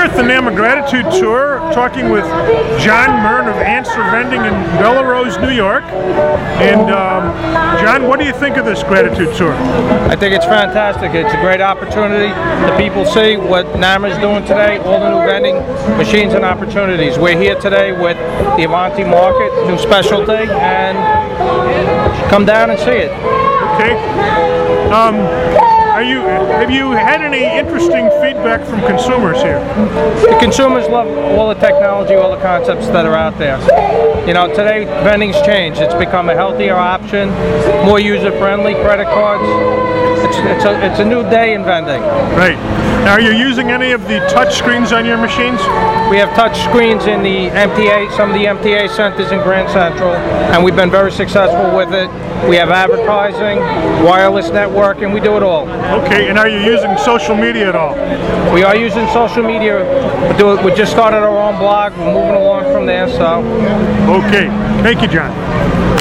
We're at the NAMA Gratitude Tour talking with John Murn of Answer Vending in Bellerose, New York. And John, what do you think of this Gratitude Tour? I think it's fantastic. It's a great opportunity. The people see what NAMA is doing today, all the new vending machines and opportunities. We're here today with the Avanti Market, new specialty, and come down and see it. Okay. Have you had any interesting feedback from consumers here? The consumers love all the technology, all the concepts that are out there. You know, today vending's changed. It's become a healthier option, more user-friendly, credit cards. It's a new day in vending. Right. Now, are you using any of the touch screens on your machines? We have touch screens in the MTA, some of the MTA centers in Grand Central, and we've been very successful with it. We have advertising, wireless network, and we do it all. Okay, and are you using social media at all? We are using social media. We just started our own blog. We're moving along from there, so. Okay, thank you, John.